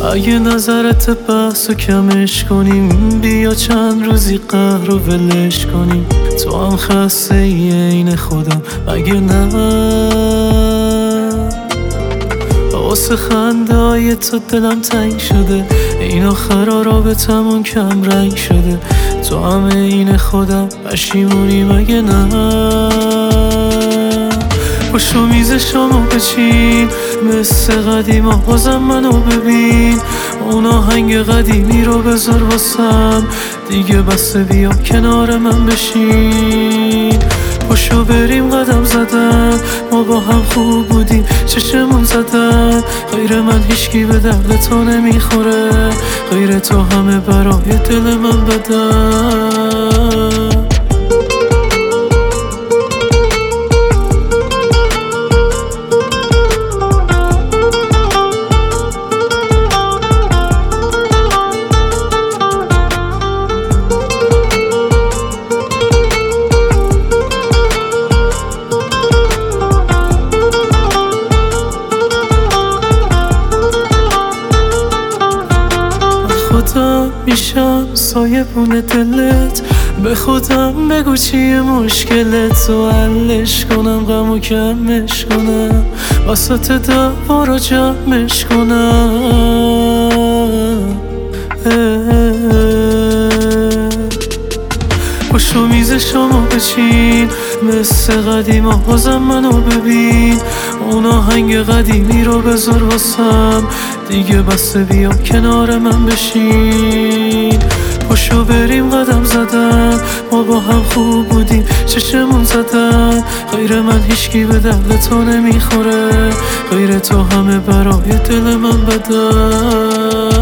اگه نظرت بحث و کمش کنیم، بیا چند روزی قهر و ولش کنیم. تو هم خسته این خودم مگه نه؟ واسه خنده‌های تو دلم تنگ شده، این آخرا رابطمون کم رنگ شده. تو هم این خودم پشیمونی مگه نه؟ پشو میز شما بچین مثل قدیم، بازم منو ببین. اون آهنگ قدیمی رو بذار واسم، دیگه بسته بیا کنار من بشین. پشو بریم قدم زدن، ما با هم خوب بودیم چشمون زدن. غیر من هیچکی به درد تو نمیخوره، غیر تو همه برای دل من بدن. خودم میشم سایبون دلت، به خودم بگو چیه مشکلت، و حلش کنم غمو کمش کنم، وسط دعوا رو جمعش کنم. پشو میز شما بچین مثل قدیم، بازم منو ببین. اون آهنگ قدیمی رو بذار واسم، دیگه بسته بیا کنار من بشین. پشو بریم قدم زدن، ما با هم خوب بودیم چشمون زدن. غیر من هیچکی به درد تو نمیخوره، غیر تو همه برای دل من بدن.